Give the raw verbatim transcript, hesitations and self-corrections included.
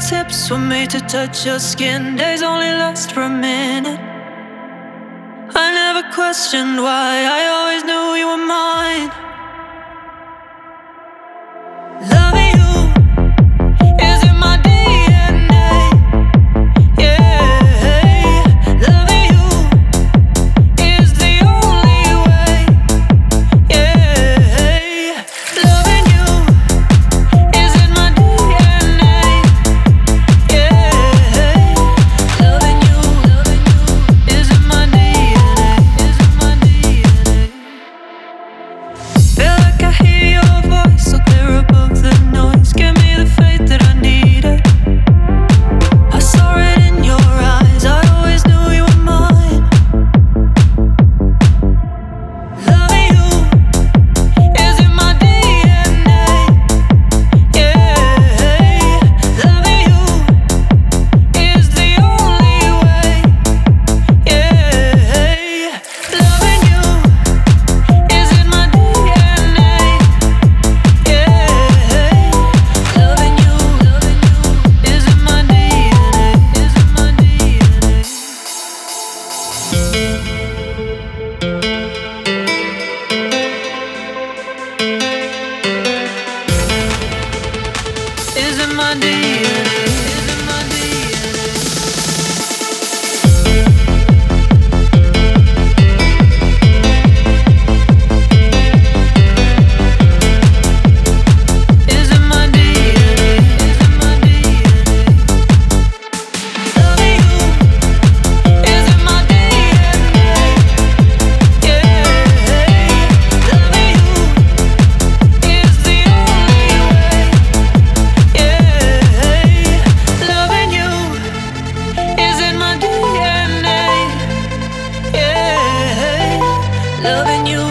fingertips were made to touch your skin. Days only last for a minute. I never questioned why, I always knew you were mine. Loving you is in my D N A. Yeah, loving you is the only way. Yeah, loving you is in my D N A. Yeah, loving you, loving you is in my D N A. Is in my D N A. Feel like I hear your voice so clear above the noise. Give me the faith that I needed. I saw it in your eyes, I always knew you were mine. Loving you is in my D N A. Yeah, loving you is the only way. Yeah, loving you is in my D N A. Yeah, loving you, loving you is in my D N A. Is in my D N A. Is in my D N A. Is in my D N A. Is in my D N A. Is in my D N A. Loving you is in my D N A. Yeah, loving you is the only way. Yeah, loving you is in my D N A. Yeah, loving you